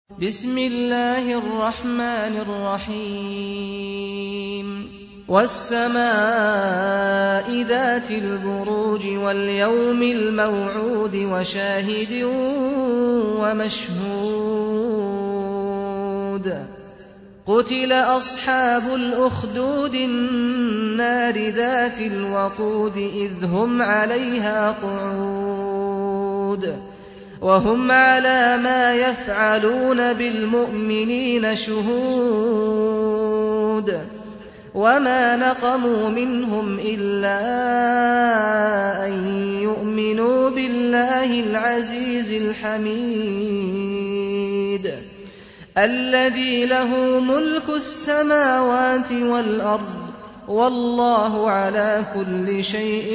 بسم الله الرحمن الرحيم والسماء ذات البروج واليوم الموعود وشاهد ومشهود قتل أصحاب الأخدود النار ذات الوقود إذ هم عليها قعود وهم على ما يفعلون بالمؤمنين شهود وما نقموا منهم إلا أن يؤمنوا بالله العزيز الحميد الذي له ملك السماوات والأرض والله على كل شيء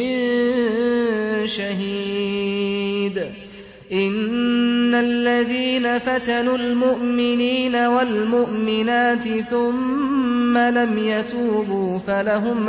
شهيد إن الذين فتنوا المؤمنين والمؤمنات ثم لم يتوبوا فلهم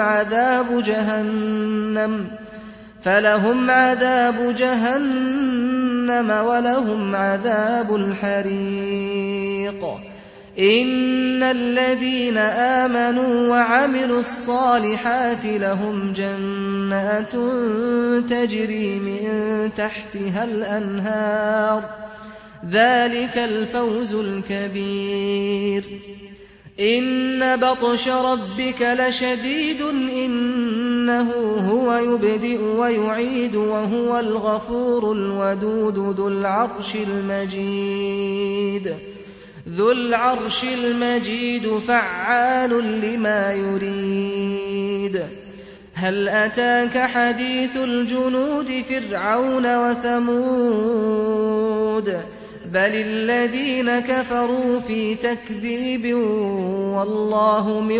عذاب جهنم ولهم عذاب الحريق إن الذين آمنوا وعملوا الصالحات لهم جنات تجري من تحتها الأنهار ذلك الفوز الكبير إن بطش ربك لشديد إنه هو يبدئ ويعيد وهو الغفور الودود ذو العرش المجيد فعال لما يريد هل أتاك حديث الجنود فرعون وثمود بل الذين كفروا في تكذيب والله من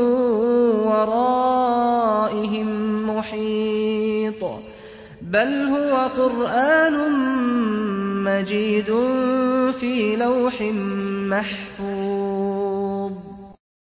ورائهم محيط بل هو قرآن مجيد في لوح محفوظ